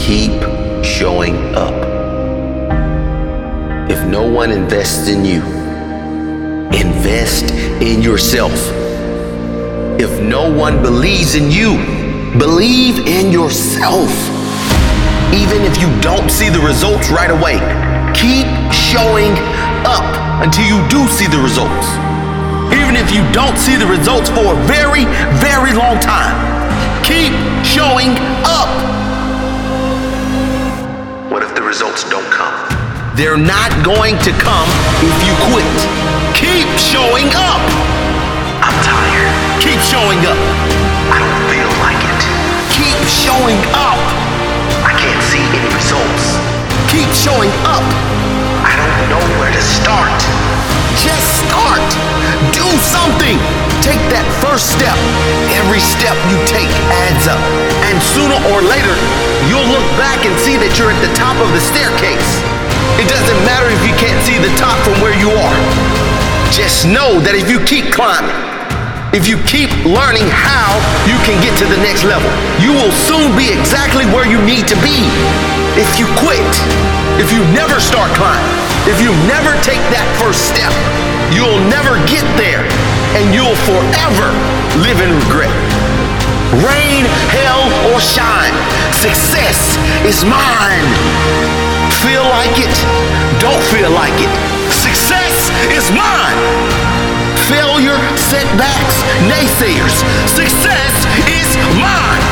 Keep showing up. If no one invests in you, invest in yourself. If no one believes in you, believe in yourself. Even if you don't see the results right away, keep showing up until you do see the results. Even if you don't see the results for a very, very long time, keep showing up. What if the results don't come? They're not going to come if you quit. Keep showing up. I'm tired. Keep showing up. I don't feel like it. Keep showing up. I can't see any results. Keep showing up. I don't know where to start. Just start. Do something. Take that first step. Every step you take adds up. And sooner or later, you'll look back and see that you're at the top of the staircase. It doesn't matter if you can't see the top from where you are. Just know that if you keep climbing, if you keep learning how you can get to the next level, you will soon be exactly where you need to be. If you quit, if you never start climbing, if you never take that first step, you'll never get there, and you'll forever live in regret. Rain, hail, or shine, success is mine. Feel like it, don't feel like it. Success is mine. Failure, setbacks, naysayers, success is mine.